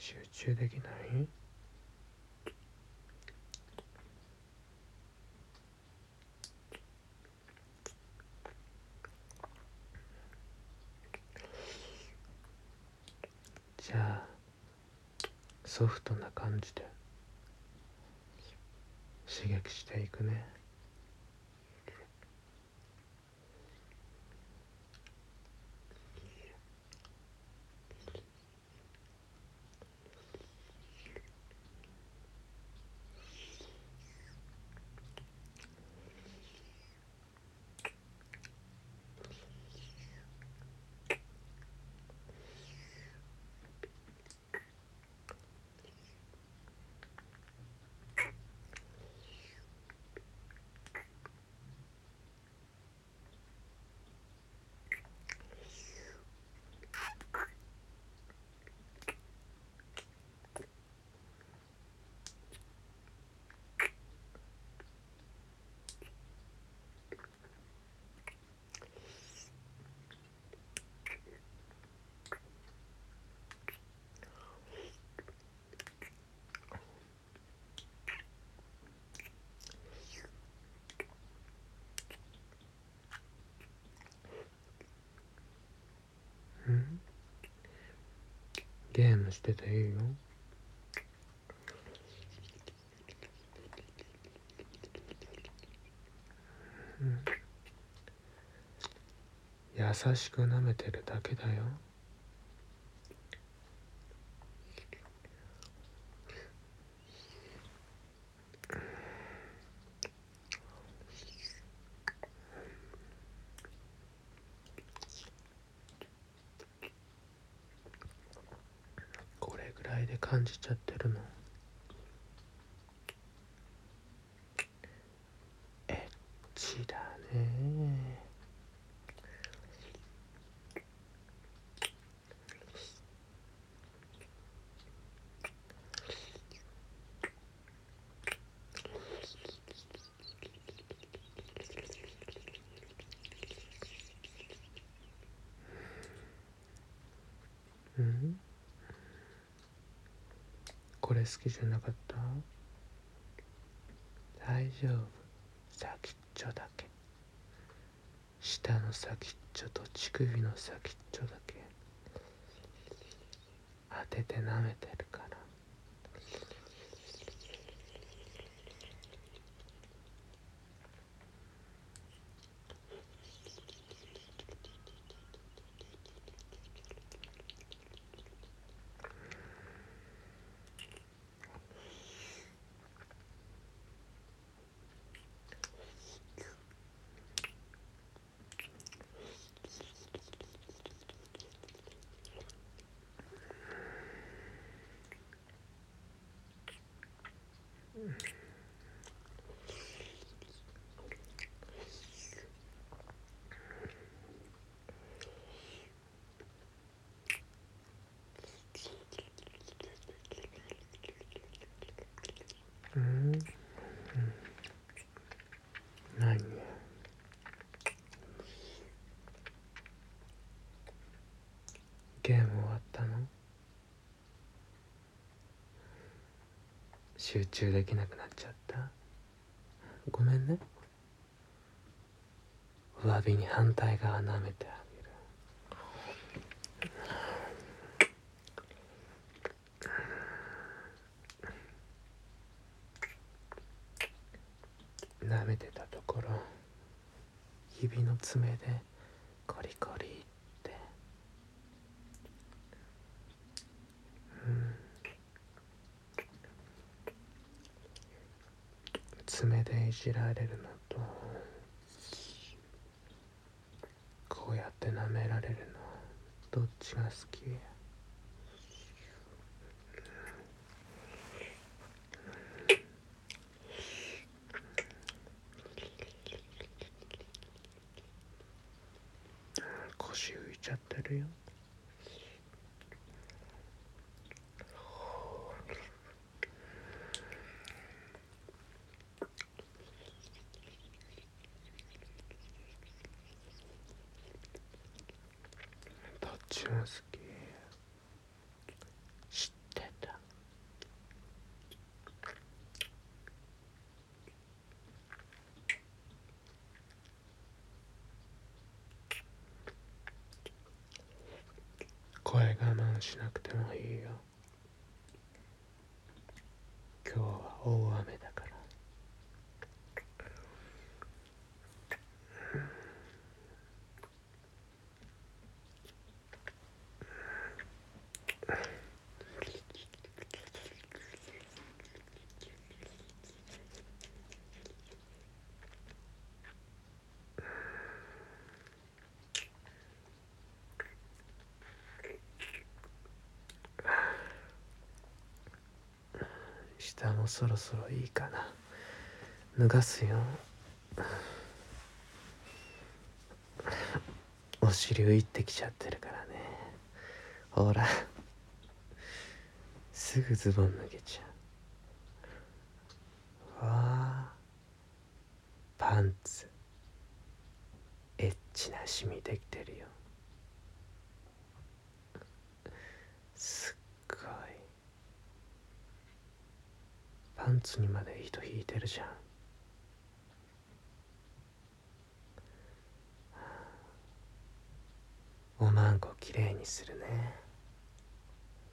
集中できない？じゃあソフトな感じで刺激していくね。ゲームしてていいよ。優しく舐めてるだけだよ。これぐらいで感じちゃってるの？エッチだね。これ好きじゃなかった？大丈夫、先っちょだけ。下の先っちょと乳首の先っちょだけ当てて舐めてるから。何？ゲーム終わったの？集中できなくなっちゃった？ごめんね。上顎に反対側舐めてあげる。舐めてたところ指の爪でコリコリって、爪でいじられるのとこうやって舐められるの、どっちが好き？腰浮いちゃってるよ。どっちが好き？知ってた？ 声我慢しなくてもいいよ。今日は大雨だから。下もそろそろいいかな。脱がすよ。お尻浮いてきちゃってるからね。ほら、すぐズボン脱げちゃう。わあ、パンツエッチなシミできてるよ。すっごい。パンツにまで糸引いてるじゃん。おまんこきれいにするね。